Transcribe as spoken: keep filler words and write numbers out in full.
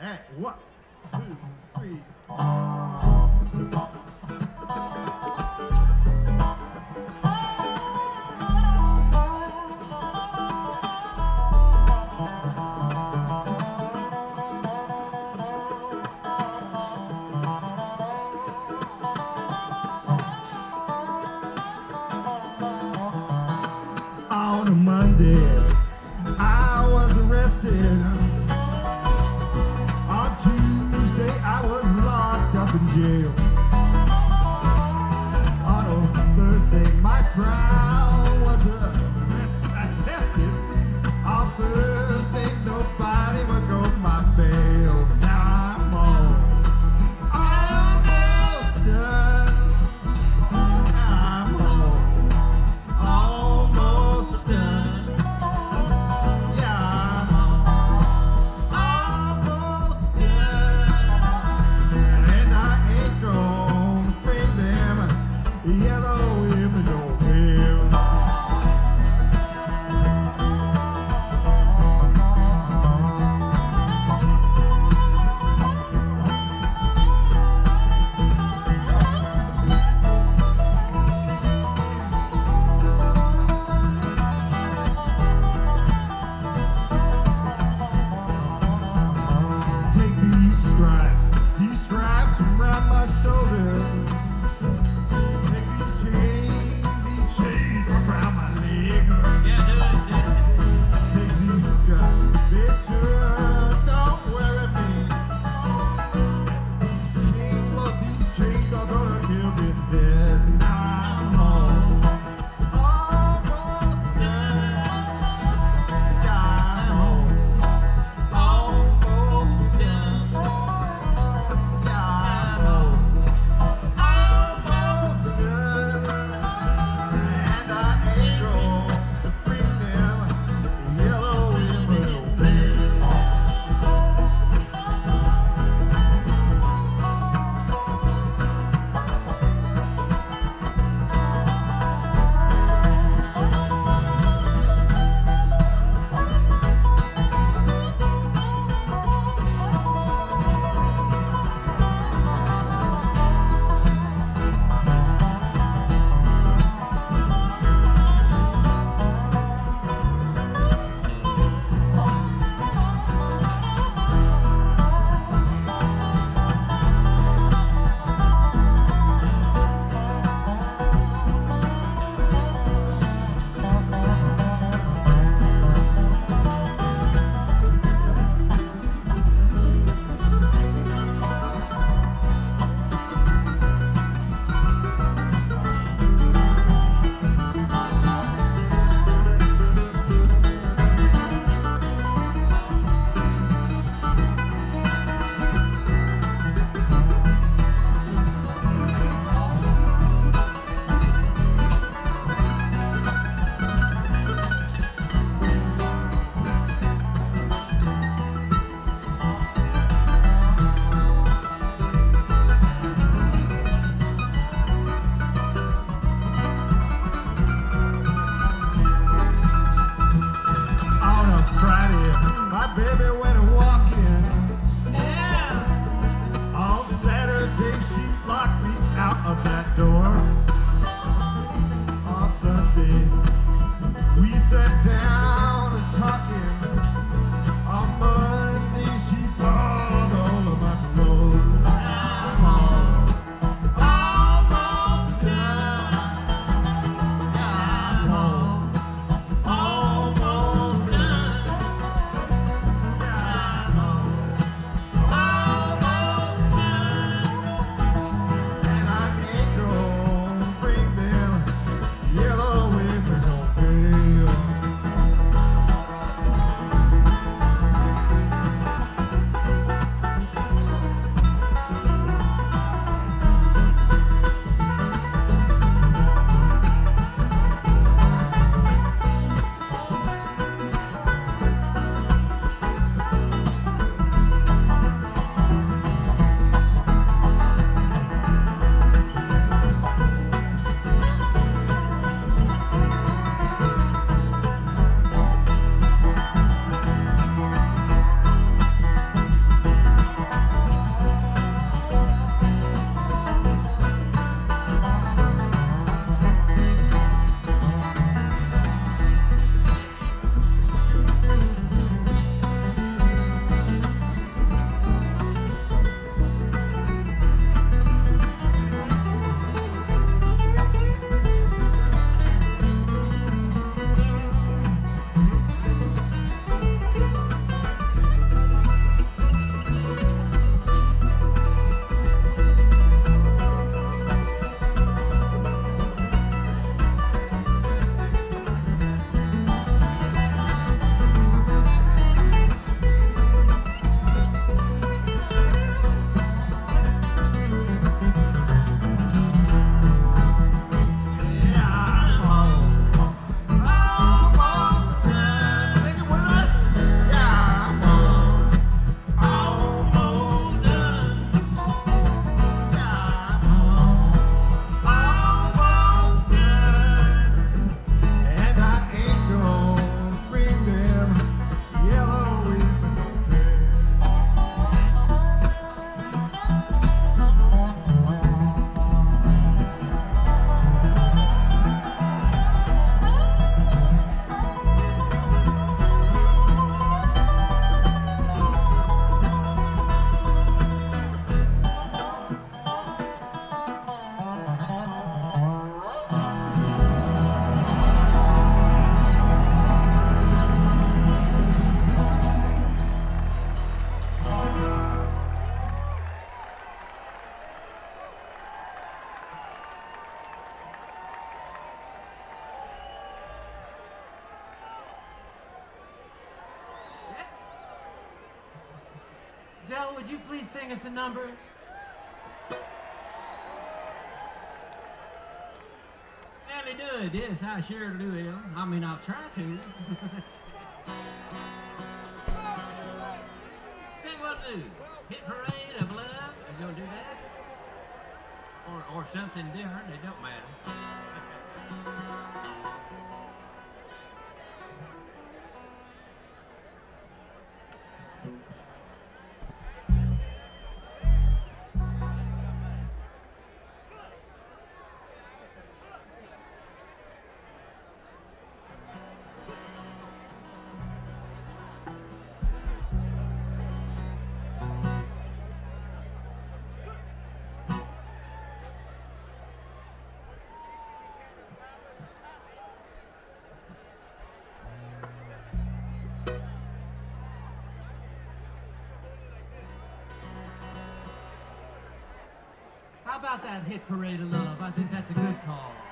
Hey, one, two, three. On a Monday, I was arrested. On Tuesday, I was locked up in jail. On a Thursday, my trial was uh, attested. On Thursday, nobody would go my bail. Now I'm all almost done. I'm all almost done. Yeah, I'm almost done. And I ain't gonna Adele, would you please sing us a number? Well, he do it, yes, I sure do it. I mean, I'll try to. Think what to do? Hit parade of love? You gonna do that? Or, or something different, it don't matter. How about that hit Parade of Love? I think that's a good call.